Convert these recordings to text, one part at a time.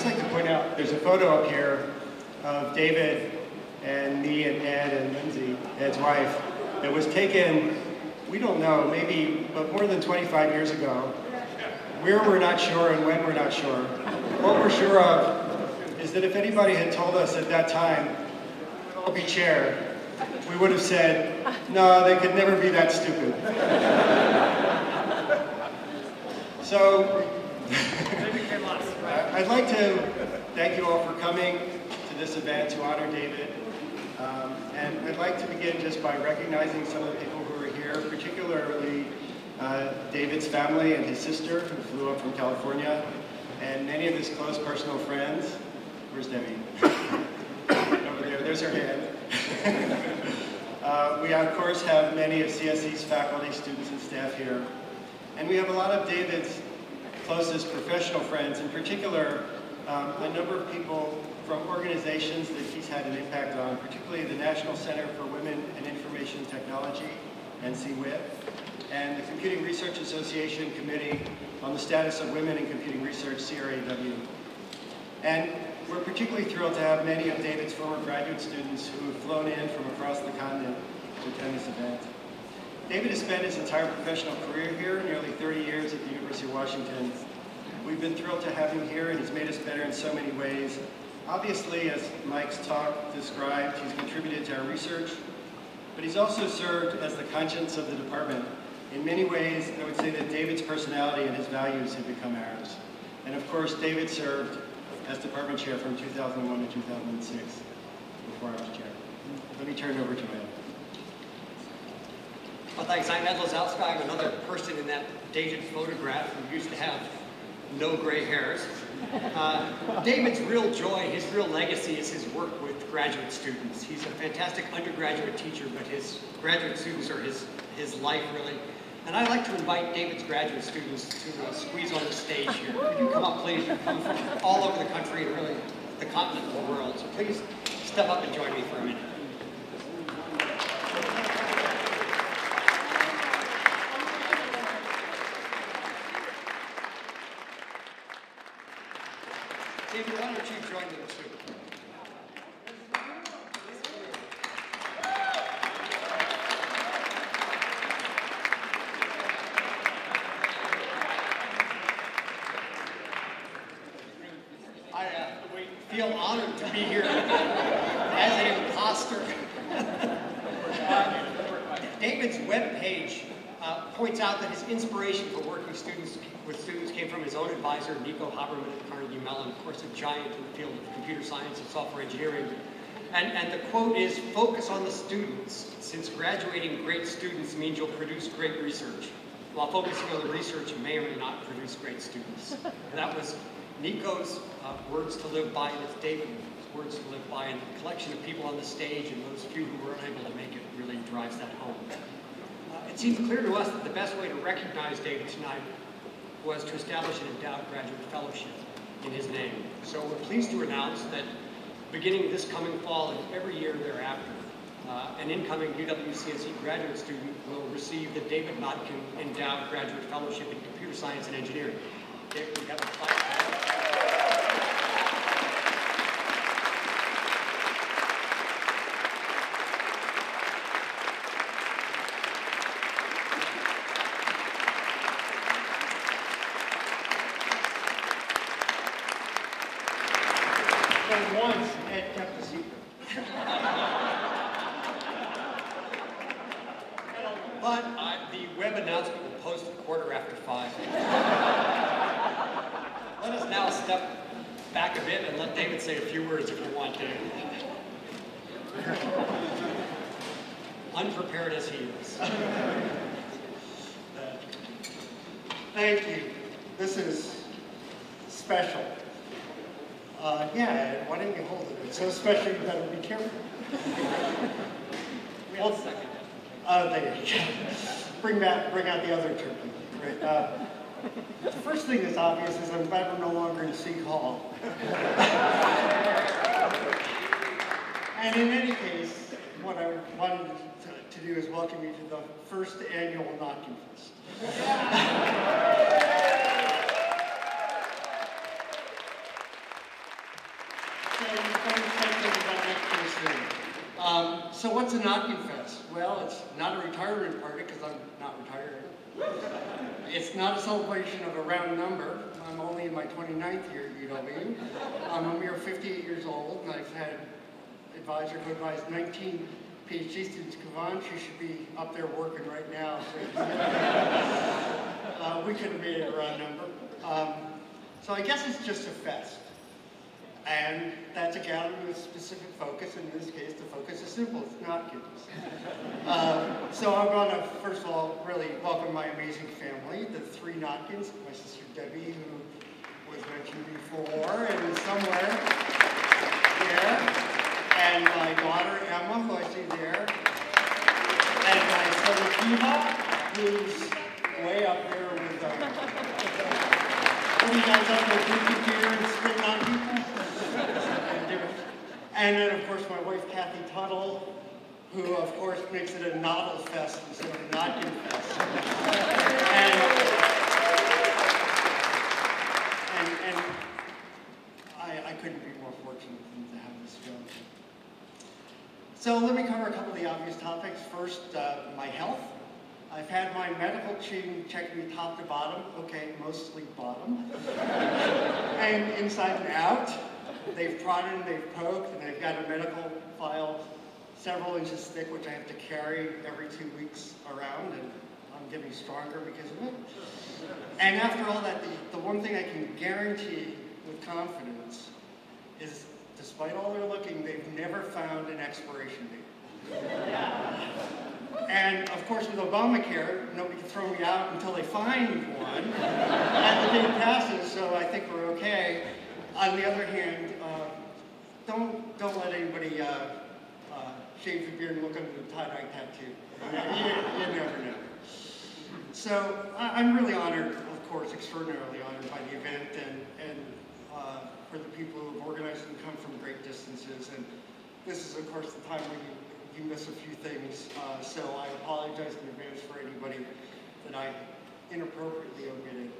like to point out there's a photo up here of David and me and Ed and Lindsay, Ed's wife, that was taken, we don't know, maybe, but more than 25 years ago. Where we're not sure and when we're not sure. What we're sure of is that if anybody had told us at that time we'd all be chaired, we would have said, no, they could never be that stupid. So, I'd like to thank you all for coming to this event to honor David. And I'd like to begin just by recognizing some of the people who are here, particularly David's family and his sister, who flew up from California, and many of his close personal friends. Where's Debbie? Over there, there's her hand. We, of course, have many of CSE's faculty, students, and staff here. And we have a lot of David's closest professional friends, in particular, a number of people from organizations that he's had an impact on, particularly the National Center for Women and Information Technology, NCWIT, and the Computing Research Association Committee on the Status of Women in Computing Research, CRAW. And we're particularly thrilled to have many of David's former graduate students who have flown in from across the continent to attend this event. David has spent his entire professional career here, nearly 30 years at the University of Washington. We've been thrilled to have him here, and he's made us better in so many ways. Obviously, as Mike's talk described, he's contributed to our research, but he's also served as the conscience of the department. In many ways, I would say that David's personality and his values have become ours. And of course, David served as department chair from 2001 to 2006, before I was chair. Let me turn it over to Ed. Well, thanks. I'm Ed Lazowska. I'm another person in that dated photograph who used to have no gray hairs. David's real joy, his real legacy is his work with graduate students. He's a fantastic undergraduate teacher, but his graduate students are his life, really. And I'd like to invite David's graduate students to squeeze on the stage here. Could you come up, please? You come from all over the country and really the continent and the world. So please step up and join me for a minute. David, why don't you join them too? I feel honored to be here as an imposter. David's webpage points out that his inspiration for working with students came from his own advisor, Nico Haberman at Carnegie Mellon, of course a giant in the field of computer science and software engineering. And the quote is, "Focus on the students, since graduating great students means you'll produce great research, while focusing on the research may or may not produce great students." And that was Nico's words to live by, and it's David's words to live by, and the collection of people on the stage and those few who were unable to make it really drives that home. It seems clear to us that the best way to recognize David tonight was to establish an endowed graduate fellowship in his name. So we're pleased to announce that beginning this coming fall and every year thereafter, an incoming UW-CSE graduate student will receive the David Notkin Endowed Graduate Fellowship in Computer Science and Engineering. David, we have a plaque. Once, Ed kept a secret. But the web announcement will post at 5:15. Let us now step back a bit and let David say a few words if you want to. Unprepared as he is. Thank you. This is special. Yeah, why didn't you hold it? It's so special, you better be careful. We have a second. There you go. Bring out the other turkey. Right. The first thing that's obvious is I'm glad we're no longer in Sieg Hall. And in any case, what I wanted to do is welcome you to the first annual Notkin Fest. So, I, about next year soon. So what's a Knockin' Fest? Well, it's not a retirement party because I'm not retired. It's not a celebration of a round number. I'm only in my 29th year at UW. I'm a mere 58 years old, and I've had advisor who advised 19 PhD students. Kavan, she should be up there working right now. So we could have made it a round number. So I guess it's just a fest. And that's a gathering with specific focus. In this case, the focus is simple. It's Notkins. So I'm going to, first of all, really welcome my amazing family, the three Notkins, my sister Debbie, who was mentioned before and is somewhere there, and my daughter Emma, who I see there, and my son Akiva, who's way up there with what are you guys up there drinking beer and spitting on people? And then, of course, my wife, Kathy Tuttle, who, of course, makes it a novel fest instead of a Notkin fest. And I couldn't be more fortunate than to have this go. So let me cover a couple of the obvious topics. First, my health. I've had my medical team check me top to bottom. Okay, mostly bottom. And inside and out. They've prodded and they've poked, and they've got a medical file several inches thick, which I have to carry every 2 weeks around, and I'm getting stronger because of it. And after all that, the one thing I can guarantee with confidence is, despite all their looking, they've never found an expiration date. And of course, with Obamacare, nobody can throw me out until they find one, and the date passes, so I think we're okay. On the other hand, don't let anybody shave your beard and look under the tie-dye tattoo. You never know. So I'm really honored, of course, extraordinarily honored by the event, and for the people who have organized and come from great distances. And this is, of course, the time when you miss a few things. So I apologize in advance for anybody that I inappropriately omitted.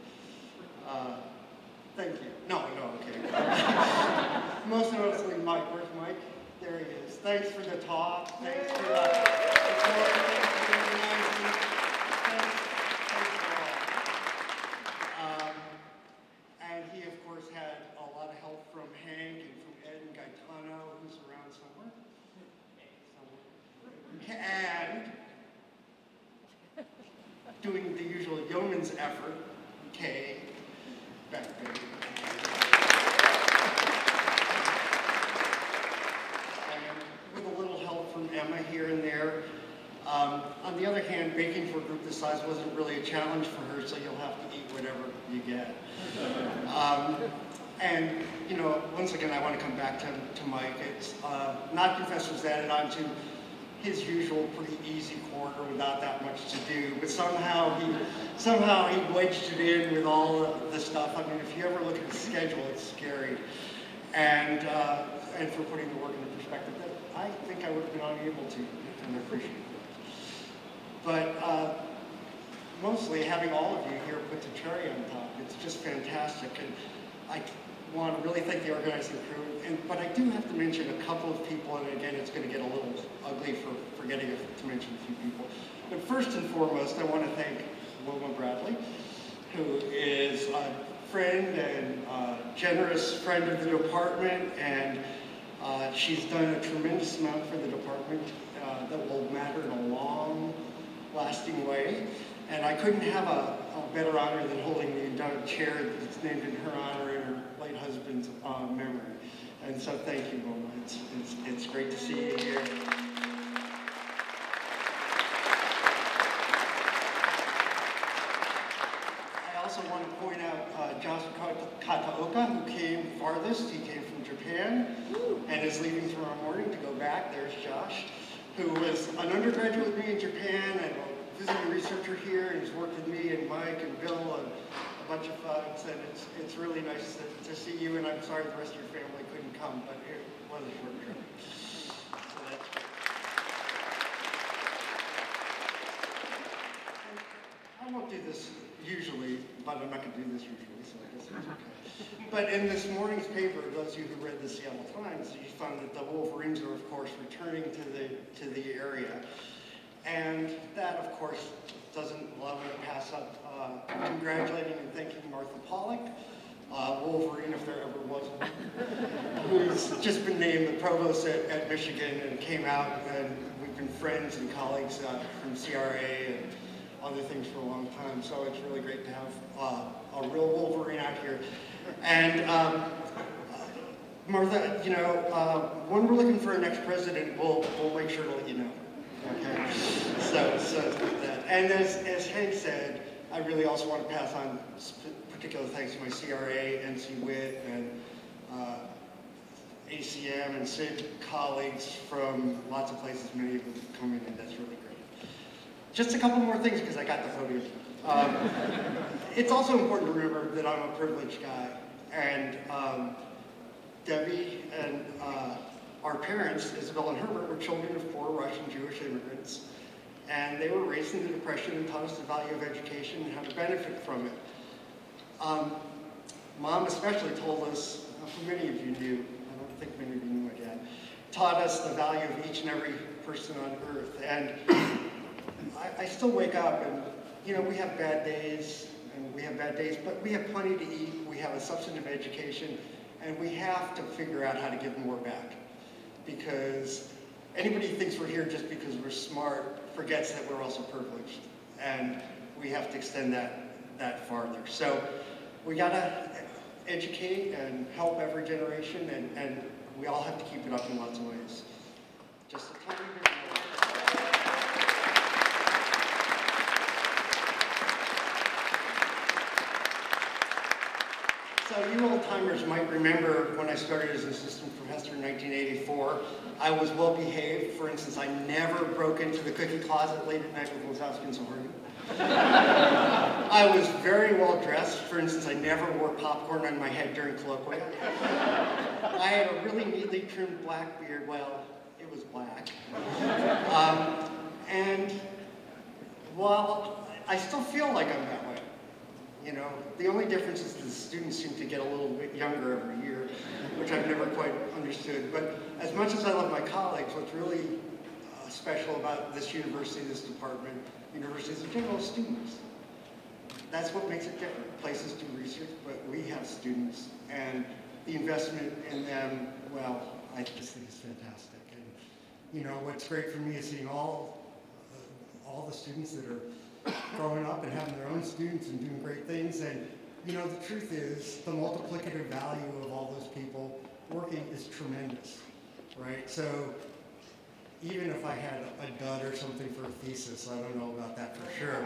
Thank you. No, okay. Most noticeably, Mike. Where's Mike? There he is. Thanks for the talk. Thanks for the support. Thanks for organizing. Thanks for all. And he, of course, had a lot of help from Hank and from Ed and Gaetano, who's around somewhere. And doing the usual yeoman's effort, Kay. Back there. And with a little help from Emma here and there. On the other hand, baking for a group this size wasn't really a challenge for her, so you'll have to eat whatever you get. And, you know, once again, I want to come back to Mike. It's Knotkin Fest was added on to his usual pretty easy quarter without that much to do, but somehow he wedged it in with all the stuff. I mean, if you ever look at the schedule, it's scary. And for putting the work into perspective that I think I would have been unable to, and I appreciate it. But mostly having all of you here put the cherry on top, it's just fantastic. And I want to really thank the organizing crew, but I do have to mention a couple of people, and again, it's going to get a little ugly for forgetting to mention a few people. But first and foremost, I want to thank Wilma Bradley, who is a friend and generous friend of the department, and she's done a tremendous amount for the department that will matter in a long, lasting way. And I couldn't have a better honor than holding the endowed chair that's named in her honor and her late husband's memory. And so thank you, Wilma. It's great to see you here. I also want to point out Josh Kataoka, who came farthest. He came from Japan and is leaving tomorrow morning to go back. There's Josh, who was an undergraduate with me in Japan and a visiting researcher here, and he's worked with me and Mike and Bill and a bunch of folks, and it's really nice to see you, and I'm sorry the rest of your family couldn't come, but it was a short trip. So that's great. I won't do this usually, but I'm not going to do this usually. so I guess it's okay. But in this morning's paper, those of you who read the Seattle Times, you found that the Wolverines are, of course, returning to the area. And that, of course, doesn't allow me to pass up congratulating and thanking Martha Pollock, Wolverine, if there ever was one, who's just been named the provost at Michigan and came out, and we've been friends and colleagues from CRA and other things for a long time. So it's really great to have a real Wolverine out here. And Martha, you know, when we're looking for a next president, we'll make sure to let you know. Okay, so that. And as Hank said, I really also want to pass on particular thanks to my CRA, NC WIT, and ACM and SID colleagues from lots of places, many of them come in, and that's really great. Just a couple more things because I got the podium. It's also important to remember that I'm a privileged guy, and Debbie and our parents, Isabel and Herbert, were children of poor Russian Jewish immigrants, and they were raised in the Depression and taught us the value of education and how to benefit from it. Mom especially told us, who many of you knew, I don't think many of you knew my dad, taught us the value of each and every person on earth. And I still wake up and, you know, we have bad days, but we have plenty to eat, we have a substantive education, and we have to figure out how to give more back. Because anybody who thinks we're here just because we're smart forgets that we're also privileged. And we have to extend that farther. So we gotta educate and help every generation, and we all have to keep it up in lots of ways. Just a tiny bit more. So you old-timers might remember when I started as assistant professor in 1984, I was well behaved. For instance, I never broke into the cookie closet late at night with Wazowski and Sohorn. I was very well dressed. For instance, I never wore popcorn on my head during colloquia. I had a really neatly trimmed black beard. Well, it was black. And while I still feel like I'm that way, you know, the only difference is the students seem to get a little bit younger every year, which I've never quite understood. But as much as I love my colleagues, what's really special about this university, this department, universities in general, students. That's what makes it different. Places do research, but we have students, and the investment in them, well, I just think is fantastic. And you know, what's great for me is seeing all the students that are growing up and having their own students and doing great things. And you know, the truth is, the multiplicative value of all those people working is tremendous, right? So even if I had a dud or something for a thesis, I don't know about that for sure.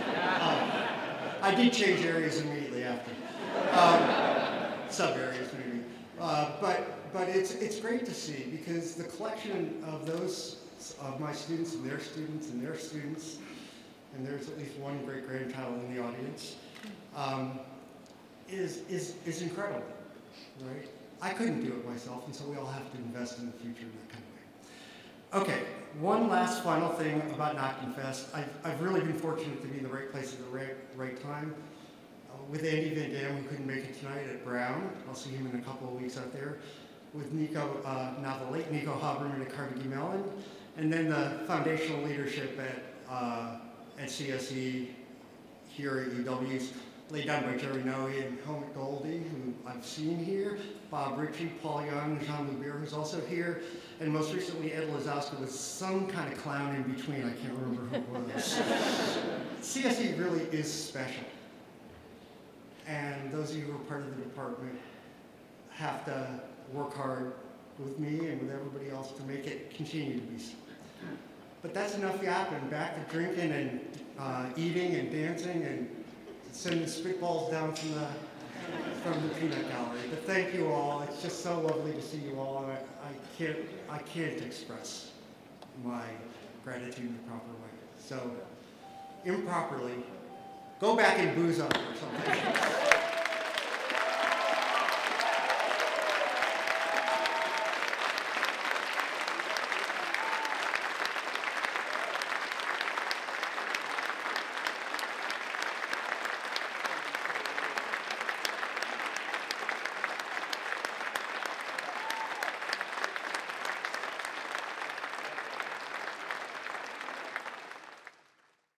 I did change areas immediately after, sub-areas maybe. But it's great to see, because the collection of my students and their students and their students, and there's at least one great-grandchild in the audience, is incredible, right? I couldn't do it myself, and so we all have to invest in the future in that kind of way. Okay, one last final thing about Nockenfest. I've really been fortunate to be in the right place at the right time. With Andy Van Dam, who couldn't make it tonight, at Brown. I'll see him in a couple of weeks out there. With Nico, now the late Nico Haberman at Carnegie Mellon. And then the foundational leadership at CSE here at UW's, laid down by Jerry Noe and Helmut Goldie, who I've seen here, Bob Ritchie, Paul Young, Jean Lubir, who's also here, and most recently Ed Lazowska with some kind of clown in between. I can't remember who it was. CSE really is special. And those of you who are part of the department have to work hard with me and with everybody else to make it continue to be so. But that's enough yapping. Back to drinking and eating and dancing and sending spitballs down from the peanut gallery. But thank you all. It's just so lovely to see you all. And I can't express my gratitude in the proper way. So, improperly, go back and booze up or something.